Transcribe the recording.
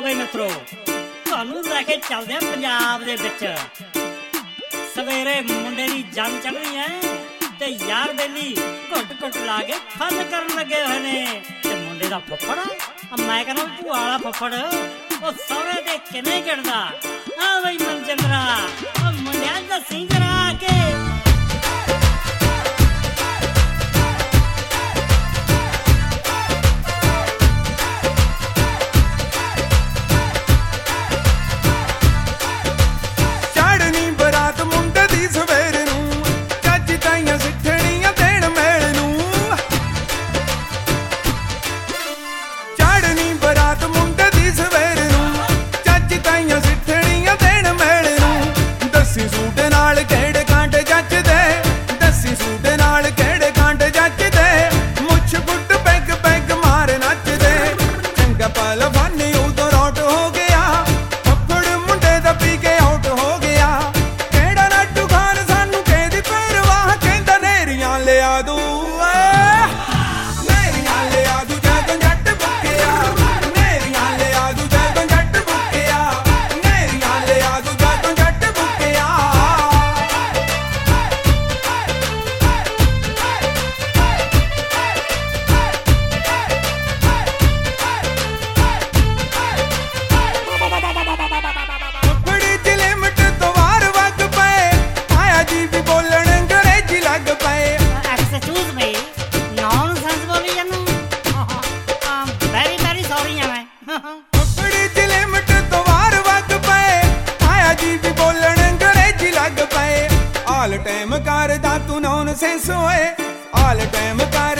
ਬਈ ਮਿੱਤਰੋ, ਤੁਹਾਨੂੰ ਲੈ ਕੇ ਚੱਲਦੇ ਆ ਪੰਜਾਬ ਦੇ ਵਿੱਚ। ਸਵੇਰੇ ਮੁੰਡੇ ਦੀ ਜੰਗ ਚੜ੍ਹਨੀ ਐ ਤੇ ਯਾਰ ਬੇਲੀ ਘੁੱਟ ਲਾ ਕੇ ਫਨ ਕਰਨ ਲੱਗੇ ਹੋਏ ਨੇ। ਤੇ ਮੁੰਡੇ ਦਾ ਫੁੱਫੜ, ਮੈਂ ਕਹਿੰਦਾ ਭੂਆ ਵਾਲਾ ਫੁੱਫੜ, ਉਹ ਸਹੁਰੇ ਤੇ ਕਿਵੇਂ ਗਿਣਦਾ। ਆ ਬਈ ਮਨਜਿੰਦਰਾ, ਉਹ ਮੁੰਡਿਆਂ ਦਾ ਸਿੰਗਰਾ ਆ ਕੇ ਆਲ ਟਾਈਮ ਕਰਦਾ ਤੂੰ ਨੌਨ ਸੈਂਸ ਓਏ, ਆਲ ਟਾਈਮ ਕਰ